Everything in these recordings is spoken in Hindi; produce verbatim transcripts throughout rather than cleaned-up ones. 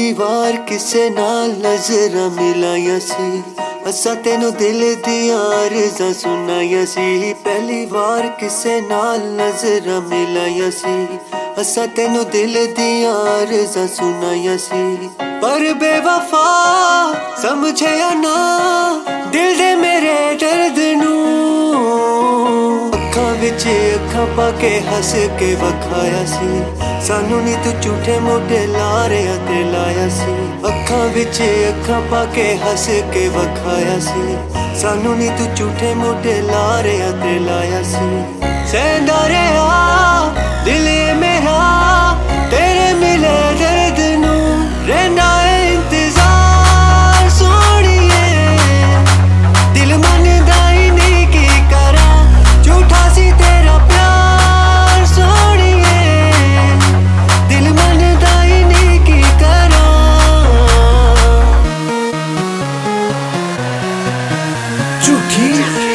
पहली वार किसे नाल नजर मिलाया सी, असा तेनू दिल दियां अर्ज़ां सुनाया सी। पहली वार किसे नाल नजर मिलाया सी, असा तेनू दिल दियां अर्ज़ां सुनाया सी। पर बेवफा समझया ना दिल दे मेरे दर्द नू, अखां विच अखां पाके हस के वखाया सी। सानू नी तू झूठे मोढे लारिया ते लाया सी, अखां विच अखां पाके हस के वखाया सी। सानू नी तू झूठे मोढे लारिया ते लाया सी। सहंदा रहा दिल मेरा तेरे मिले दर्द नू, रहना इंतजार सोनिए दिल मनदा ही नहीं की करा, झूठा सी तेरा प्यार सोनिए दिल मनदा ही नहीं की करा। झूठी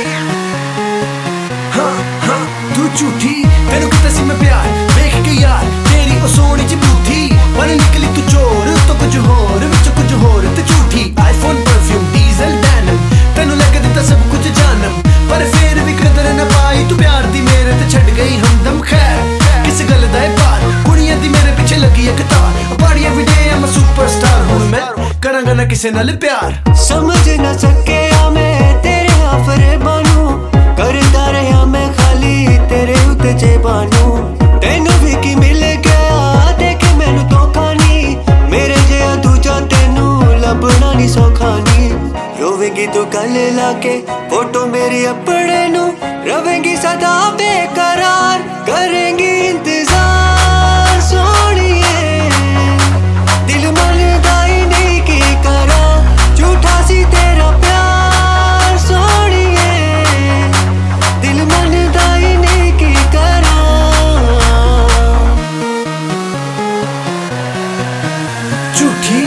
हाँ हाँ तू झूठी, तेनू किता सी मैं प्यार वेख के यार तेरी ओ सोनी च बूथी, पर निकली तू चोर तो कुछ होर विच कुछ होर ते झूठी। आईफोन परफ्यूम डीजल डैनम तेनू लग दिता सब कुछ जानम, पर फिर भी कदर न पाई तू प्यार दी मेरे ते छड़ गई हमदम। खैर किस गल दा है पार, कुड़ियां दी मेरे पीछे लगी एक तार, पाड़ी everyday I am a superstar, हुण मैं करांगा ना किसे नाल प्यार। समझ न सकिया मैं तेरे आफरे बानू, करदा रहा मैं खाली तेरे उत्ते जे बानू। तेनू भी की मिल गया देख मैनू धोखा नी, मेरे जिहा दूजा तेनू लभना नी सौखा नी। रोवेंगी तू गल लाके फोटो मेरी अपने नू, रवेंगी सदा बेकरार करेंगी इंतजार सोनिए दिल मनदा ही नहीं की करा, झूठा सी तेरा प्यार सोनिए दिल मनदा ही नहीं की करा। झूठी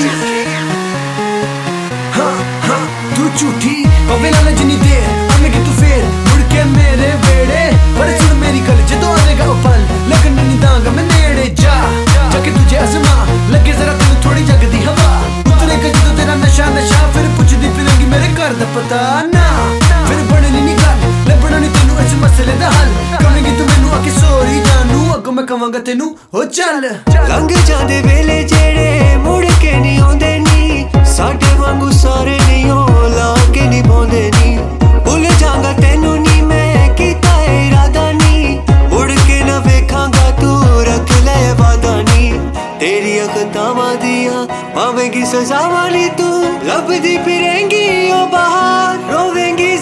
हाँ हाँ तू झूठी, पवे लाल जिनी देर आवेगी तू फिर मुड़ के मेरे वेड़े, पर सुन मेरी गल जदों आवेगा ओ पल लगन नहीं दांगा मैं नेड़े। जा जाके तुझे आजमा लगे जरा तेनू थोड़ी जग दी हवा, उतरेगा जदों तेरा नशा नशा, फिर पुछदी फिरेंगी मेरे घर दा पता ना, फिर बननी नी गल लभना नी तेनू इस मसले दा हल, कवेंगी तू मैनू आके सॉरी जानू, अगों मैं कवांगा तेनू हो चल। लंघ जांदे वेले जेड़े मुड़ के नहीं आउंदे नी, साडे वांगू सारे नहीं हो ला के नहीं पाउंदे नी। भुल जांगा तेनू नी मैं कीता इरादा नी, मुड़ के ना वेखांगा तू रख ले वादा नी। तेरी अखतावां दियां पावेंगी सजावां नी तू, लभदी फिरेंगी ओ बाहर रोवेंगी